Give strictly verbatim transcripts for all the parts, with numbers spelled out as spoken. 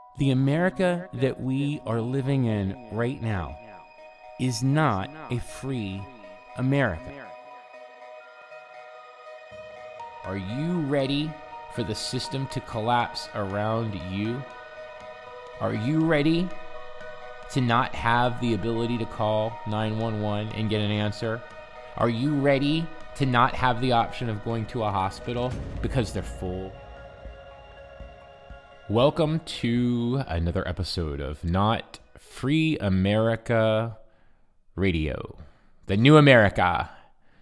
The America that we are living in right now is not a free America. Are you ready for the system to collapse around you? Are you ready to not have the ability to call nine one one and get an answer? Are you ready to not have the option of going to a hospital because they're full? Welcome to another episode of Not Free America Radio, the new America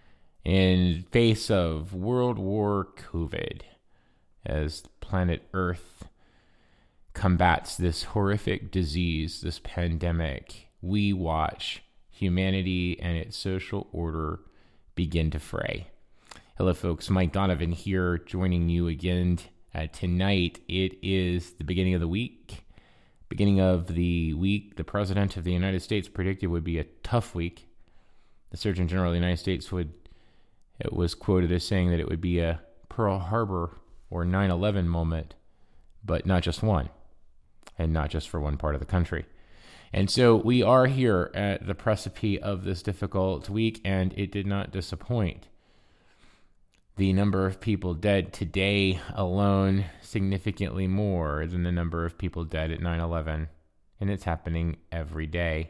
in face of World War COVID, as planet Earth combats this horrific disease, this pandemic. We watch humanity and its social order begin to fray. Hello, folks. Mike Donovan here, joining you again uh, tonight. It is the beginning of the week. Beginning of the week, the President of the United States predicted would be a tough week. The Surgeon General of the United States would, it was quoted as saying that it would be a Pearl Harbor or nine eleven moment, but not just one, and not just for one part of the country. And so we are here at the precipice of this difficult week, and it did not disappoint. The number of people dead today alone, significantly more than the number of people dead at nine eleven, and it's happening every day.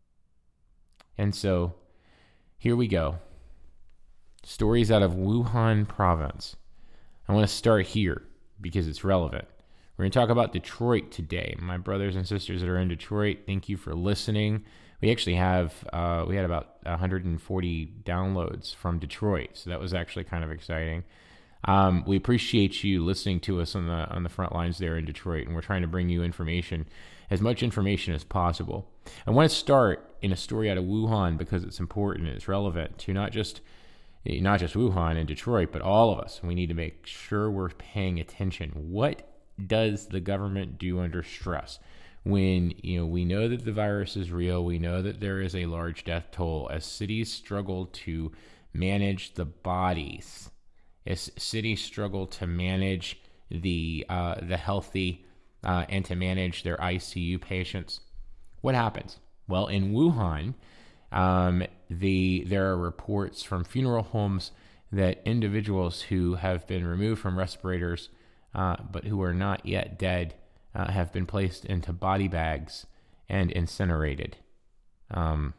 And so here we go. Stories out of Wuhan province. I want to start here because it's relevant. We're going to talk about Detroit today. My brothers and sisters that are in Detroit, thank you for listening. We actually have, uh, we had about one hundred forty downloads from Detroit, so that was actually kind of exciting. Um, we appreciate you listening to us on the on the front lines there in Detroit, and we're trying to bring you information, as much information as possible. I want to start in a story out of Wuhan because it's important, it's relevant to not just not just Wuhan and Detroit, but all of us. We need to make sure we're paying attention. What does the government do under stress? When, you know, we know that the virus is real, we know that there is a large death toll as cities struggle to manage the bodies, as cities struggle to manage the uh, the healthy uh, and to manage their I C U patients. What happens? Well, in Wuhan, um, the there are reports from funeral homes that individuals who have been removed from respirators, uh, but who are not yet dead, Uh, have been placed into body bags and incinerated um,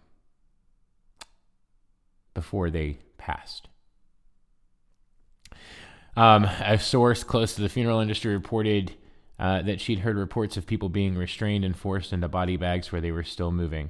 before they passed. Um, a source close to the funeral industry reported uh, that she'd heard reports of people being restrained and forced into body bags where they were still moving,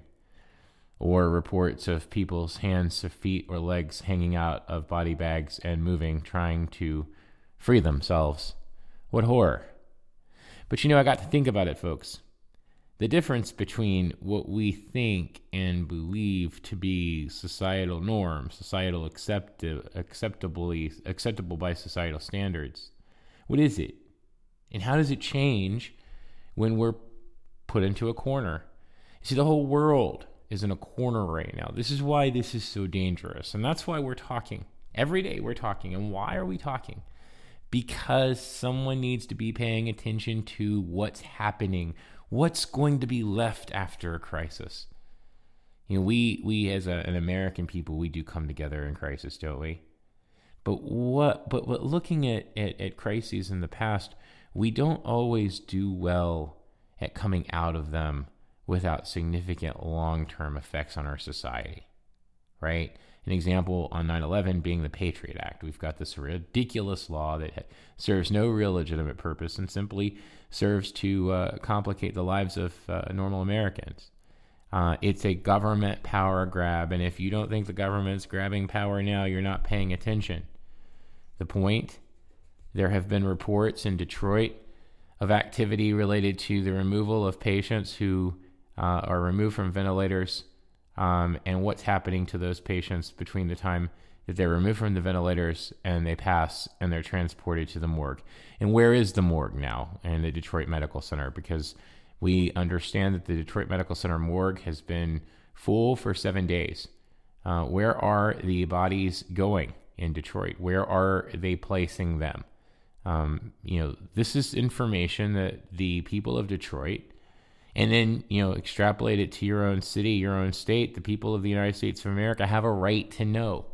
or reports of people's hands or feet or legs hanging out of body bags and moving, trying to free themselves. What horror. But, you know, I got to think about it, folks. The difference between what we think and believe to be societal norms, societal accepti- acceptably acceptable by societal standards, what is it? And how does it change when we're put into a corner? See, the whole world is in a corner right now. This is why this is so dangerous. And that's why we're talking. Every day we're talking. And why are we talking? Because someone needs to be paying attention to what's happening, what's going to be left after a crisis. You know, we we as a, an American people, we do come together in crisis, don't we? But what? But, but looking at, at at crises in the past, we don't always do well at coming out of them without significant long-term effects on our society, right? An example on nine eleven being the Patriot Act. We've got this ridiculous law that serves no real legitimate purpose and simply serves to uh, complicate the lives of uh, normal Americans. Uh, it's a government power grab, and if you don't think the government's grabbing power now, you're not paying attention. The point, there have been reports in Detroit of activity related to the removal of patients who uh, are removed from ventilators, Um, and what's happening to those patients between the time that they're removed from the ventilators and they pass and they're transported to the morgue. And where is the morgue now in the Detroit Medical Center? Because we understand that the Detroit Medical Center morgue has been full for seven days. Uh, where are the bodies going in Detroit? Where are they placing them? Um, you know, this is information that the people of Detroit, and then, you know, extrapolate it to your own city, your own state, the people of the United States of America have a right to know.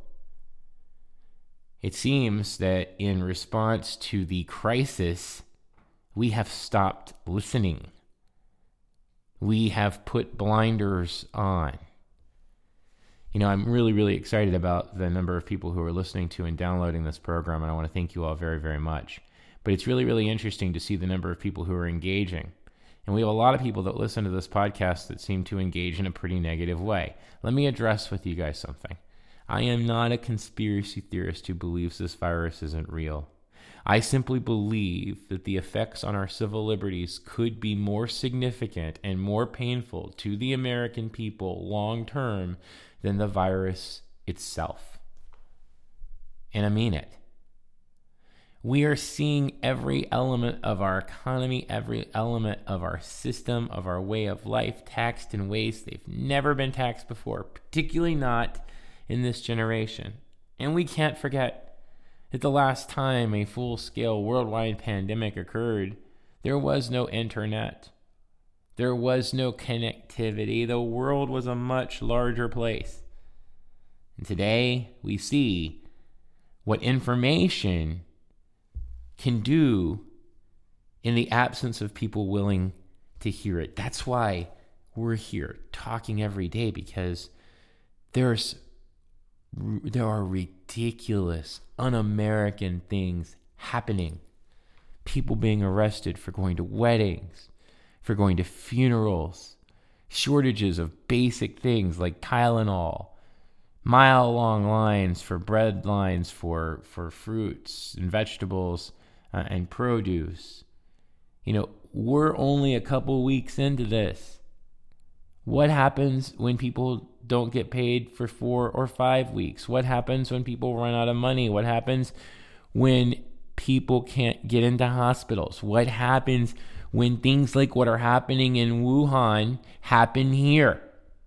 It seems that in response to the crisis, we have stopped listening. We have put blinders on. You know, I'm really, really excited about the number of people who are listening to and downloading this program, and I want to thank you all very, very much. But it's really, really interesting to see the number of people who are engaging. And we have a lot of people that listen to this podcast that seem to engage in a pretty negative way. Let me address with you guys something. I am not a conspiracy theorist who believes this virus isn't real. I simply believe that the effects on our civil liberties could be more significant and more painful to the American people long term than the virus itself. And I mean it. We are seeing every element of our economy, every element of our system, of our way of life taxed in ways they've never been taxed before, particularly not in this generation. And we can't forget that the last time a full-scale worldwide pandemic occurred, there was no internet. There was no connectivity. The world was a much larger place. And today we see what information can do in the absence of people willing to hear it. That's why we're here talking every day, because there's there are ridiculous, un-American things happening. People being arrested for going to weddings, for going to funerals, shortages of basic things like Tylenol, mile-long lines for bread lines for, for fruits and vegetables uh, and produce. You know, we're only a couple weeks into this. What happens when people don't get paid for four or five weeks? What happens when people run out of money? What happens when people can't get into hospitals? What happens when things like what are happening in Wuhan happen here?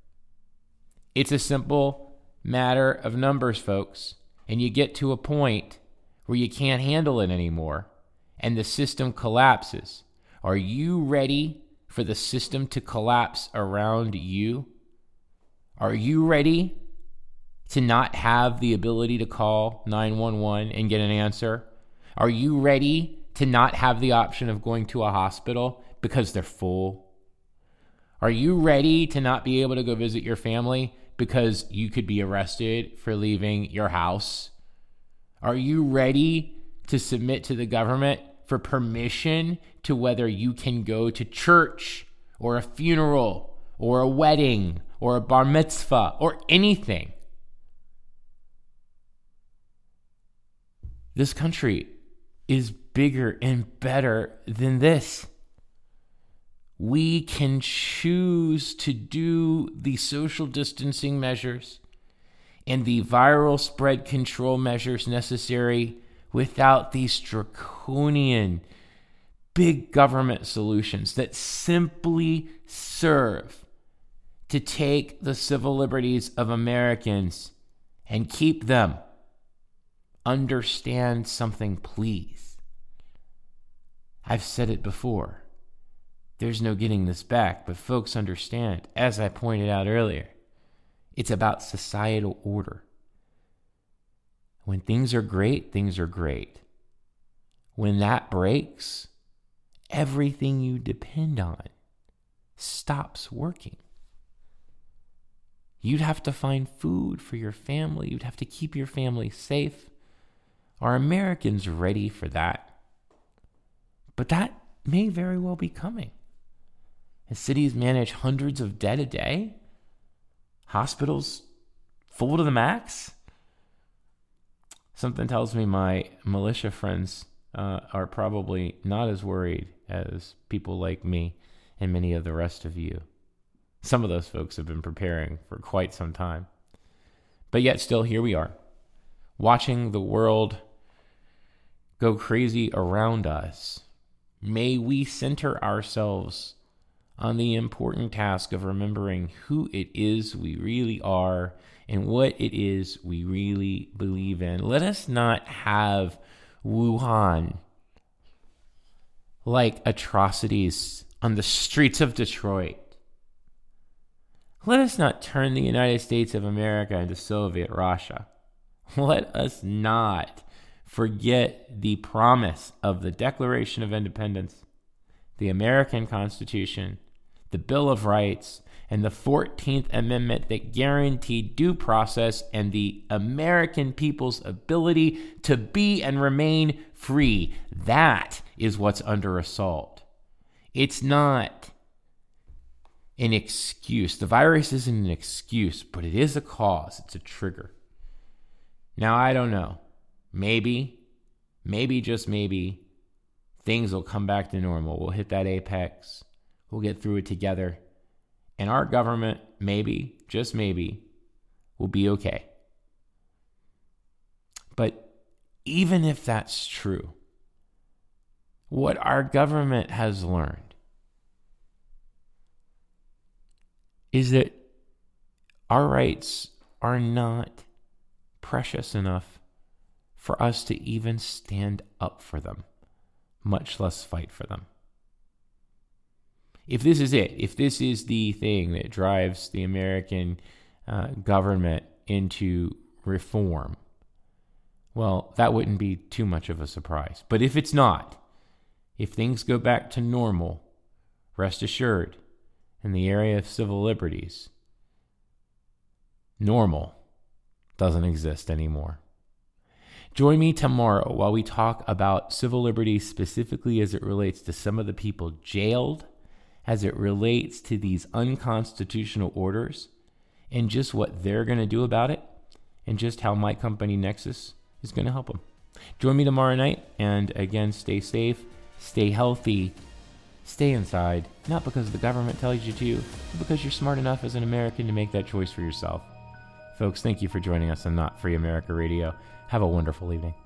It's a simple matter of numbers, folks. And you get to a point where you can't handle it anymore and the system collapses. Are you ready for the system to collapse around you? Are you ready to not have the ability to call nine one one and get an answer? Are you ready to not have the option of going to a hospital because they're full? Are you ready to not be able to go visit your family because you could be arrested for leaving your house? Are you ready to submit to the government for permission to whether you can go to church or a funeral or a wedding or a bar mitzvah or anything? This country is bigger and better than this. We can choose to do the social distancing measures and the viral spread control measures necessary without these draconian big government solutions that simply serve to take the civil liberties of Americans and keep them. Understand something, please. I've said it before. There's no getting this back, but folks understand, as I pointed out earlier, it's about societal order. When things are great, things are great. When that breaks, everything you depend on stops working. You'd have to find food for your family. You'd have to keep your family safe. Are Americans ready for that? But that may very well be coming. As cities manage hundreds of dead a day, hospitals full to the max. Something tells me my militia friends uh, are probably not as worried as people like me and many of the rest of you. Some of those folks have been preparing for quite some time. But yet still here we are, watching the world go crazy around us. May we center ourselves on the important task of remembering who it is we really are and what it is we really believe in. Let us not have Wuhan like atrocities on the streets of Detroit. Let us not turn the United States of America into Soviet Russia. Let us not forget the promise of the Declaration of Independence, the American Constitution, the Bill of Rights, and the fourteenth Amendment that guaranteed due process and the American people's ability to be and remain free. That is what's under assault. It's not an excuse. The virus isn't an excuse, but it is a cause. It's a trigger. Now, I don't know. Maybe, maybe, just maybe, things will come back to normal. We'll hit that apex. We'll get through it together. And our government, maybe, just maybe, will be okay. But even if that's true, what our government has learned is that our rights are not precious enough for us to even stand up for them, much less fight for them. If this is it, if this is the thing that drives the American uh, government into reform, well, that wouldn't be too much of a surprise. But if it's not, if things go back to normal, rest assured, in the area of civil liberties, normal doesn't exist anymore. Join me tomorrow while we talk about civil liberties specifically as it relates to some of the people jailed, as it relates to these unconstitutional orders, and just what they're going to do about it, and just how my company Nexus is going to help them. Join me tomorrow night, and again, stay safe, stay healthy, stay inside, not because the government tells you to, but because you're smart enough as an American to make that choice for yourself. Folks, thank you for joining us on Not Free America Radio. Have a wonderful evening.